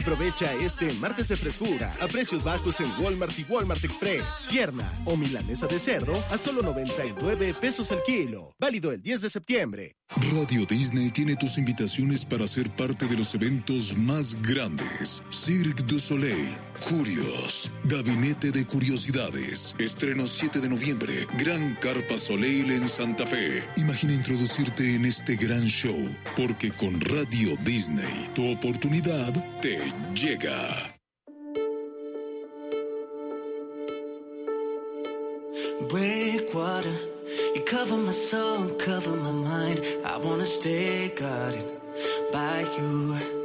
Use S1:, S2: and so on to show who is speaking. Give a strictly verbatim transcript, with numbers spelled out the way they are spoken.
S1: Aprovecha este martes de frescura a precios bajos en Walmart y Walmart Express. Pierna o milanesa de cerdo a solo noventa y nueve pesos el kilo. Válido el diez de septiembre.
S2: Radio Disney tiene tus invitaciones para ser parte de los eventos más grandes. Cirque du Soleil, Curios, Gabinete de Curiosidades. Estreno siete de noviembre, Gran Carpa Soleil en Santa Fe. Imagina introducirte en este gran show, porque con Radio Disney, tu oportunidad te llega.
S3: Breakwater, you cover my soul, cover my mind. I wanna stay guarded by you.